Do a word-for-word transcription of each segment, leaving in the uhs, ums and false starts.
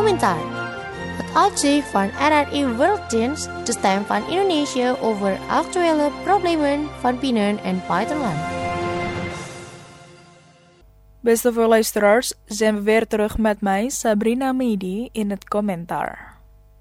Komentar. Het uitzicht van R R I Werelddienst, de stem van Indonesië over actuele problemen van binnen- en buitenland. Beste luisteraars, zijn we weer terug met mij, Sabrina Medi, in het commentaar.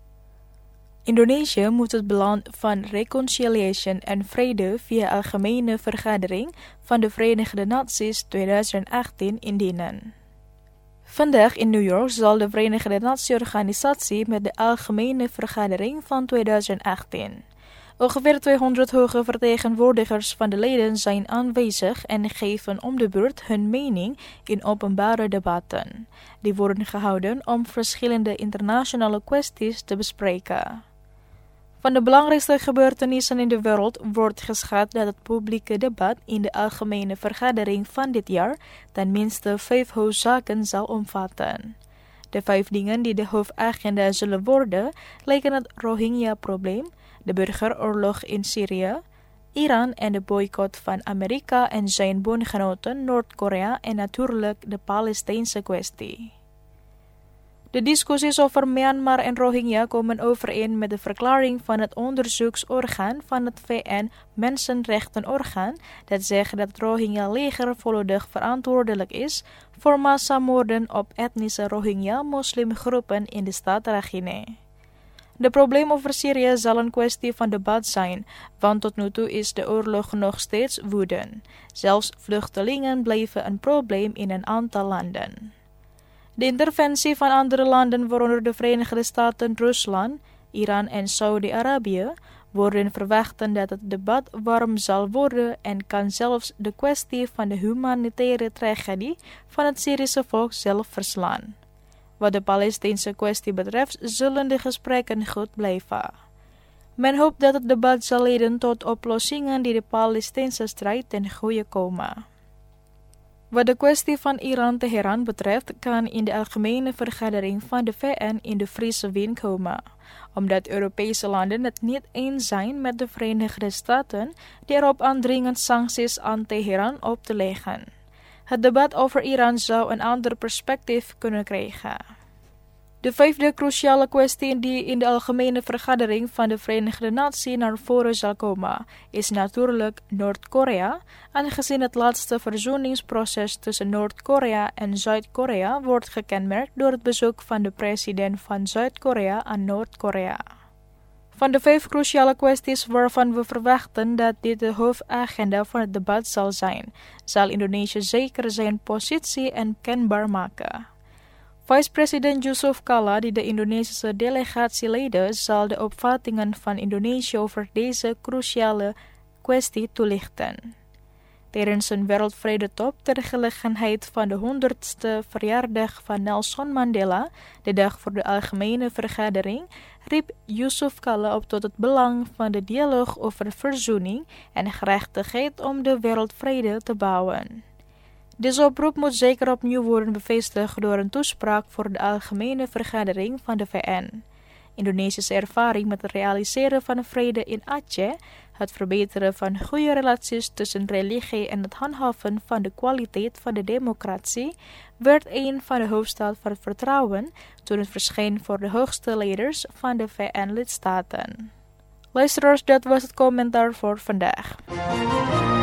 Indonesië moet het belang van reconciliation en vrede via Algemene Vergadering van de Verenigde Naties tweeduizend achttien indienen. Vandaag in New York zal de Verenigde Natie-organisatie met de Algemene Vergadering van tweeduizend achttien. Ongeveer tweehonderd hoge vertegenwoordigers van de leden zijn aanwezig en geven om de beurt hun mening in openbare debatten. Die worden gehouden om verschillende internationale kwesties te bespreken. Van de belangrijkste gebeurtenissen in de wereld wordt geschat dat het publieke debat in de Algemene Vergadering van dit jaar ten minste vijf hoofdzaken zal omvatten. De vijf dingen die de hoofdagenda zullen worden lijken het Rohingya-probleem, de burgeroorlog in Syrië, Iran en de boycott van Amerika en zijn bondgenoten Noord-Korea en natuurlijk de Palestijnse kwestie. De discussies over Myanmar en Rohingya komen overeen met de verklaring van het onderzoeksorgaan van het V N Mensenrechtenorgaan dat zegt dat het Rohingya-leger volledig verantwoordelijk is voor massamoorden op etnische Rohingya-moslimgroepen in de stad Rakhine. De probleem over Syrië zal een kwestie van debat zijn, want tot nu toe is de oorlog nog steeds woedend. Zelfs vluchtelingen blijven een probleem in een aantal landen. De interventie van andere landen, waaronder de Verenigde Staten, Rusland, Iran en Saudi-Arabië, worden verwachten dat het debat warm zal worden en kan zelfs de kwestie van de humanitaire tragedie van het Syrische volk zelf verslaan. Wat de Palestijnse kwestie betreft, zullen de gesprekken goed blijven. Men hoopt dat het debat zal leiden tot oplossingen die de Palestijnse strijd ten goede komen. Wat de kwestie van Iran-Teheran betreft, kan in de Algemene Vergadering van de V N in de frisse wind komen, omdat Europese landen het niet eens zijn met de Verenigde Staten die erop aandringen sancties aan Teheran op te leggen. Het debat over Iran zou een ander perspectief kunnen krijgen. De vijfde cruciale kwestie die in de Algemene Vergadering van de Verenigde Naties naar voren zal komen, is natuurlijk Noord-Korea, aangezien het laatste verzoeningsproces tussen Noord-Korea en Zuid-Korea wordt gekenmerkt door het bezoek van de president van Zuid-Korea aan Noord-Korea. Van de vijf cruciale kwesties waarvan we verwachten dat dit de hoofdagenda van het debat zal zijn, zal Indonesië zeker zijn positie en kenbaar maken. Vice-president Yusuf Kala, die de Indonesische delegatie leidde, zal de opvattingen van Indonesië over deze cruciale kwestie toelichten. Tijdens een wereldvredetop ter gelegenheid van de honderdste verjaardag van Nelson Mandela, de dag voor de Algemene Vergadering, riep Yusuf Kala op tot het belang van de dialoog over verzoening en gerechtigheid om de wereldvrede te bouwen. Deze oproep moet zeker opnieuw worden bevestigd door een toespraak voor de Algemene Vergadering van de V N. Indonesische ervaring met het realiseren van vrede in Aceh, het verbeteren van goede relaties tussen religie en het handhaven van de kwaliteit van de democratie, werd een van de hoofdstad van het vertrouwen toen het verscheen voor de hoogste leiders van de V N-lidstaten. Luisteraars, dat was het commentaar voor vandaag.